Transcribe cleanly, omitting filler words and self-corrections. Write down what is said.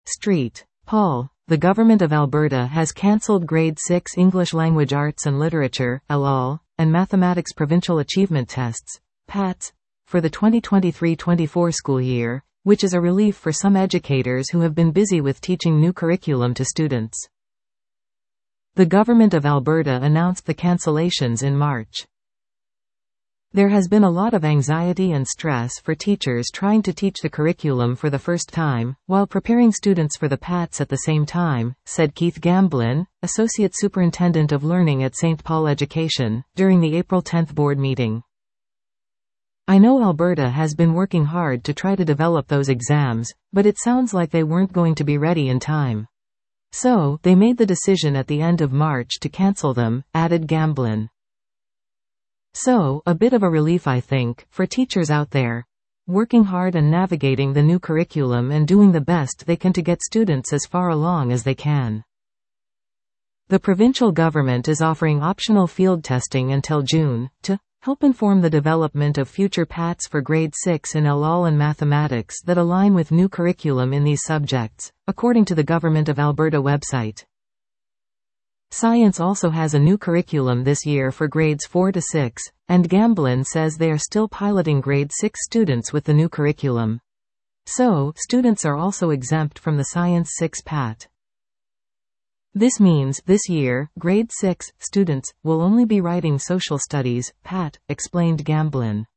Street. Paul. The Government of Alberta has cancelled Grade 6 English Language Arts and Literature (ELAL) and Mathematics Provincial Achievement Tests (PATS) for the 2023-24 school year, which is a relief for some educators who have been busy with teaching new curriculum to students. The Government of Alberta announced the cancellations in March. There has been a lot of anxiety and stress for teachers trying to teach the curriculum for the first time, while preparing students for the PATS at the same time, said Keith Gamblin, Associate Superintendent of Learning at St. Paul Education, during the April 10 board meeting. I know Alberta has been working hard to try to develop those exams, but it sounds like they weren't going to be ready in time. So, they made the decision at the end of March to cancel them, added Gamblin. So, a bit of a relief I think, for teachers out there. Working hard and navigating the new curriculum and doing the best they can to get students as far along as they can. The provincial government is offering optional field testing until June, to help inform the development of future PATS for Grade 6 in ELAL and mathematics that align with new curriculum in these subjects, according to the Government of Alberta website. Science also has a new curriculum this year for grades 4 to 6, and Gamblin says they are still piloting grade 6 students with the new curriculum. So, students are also exempt from the Science 6 PAT. This means, this year, grade 6 students will only be writing social studies, PAT, explained Gamblin.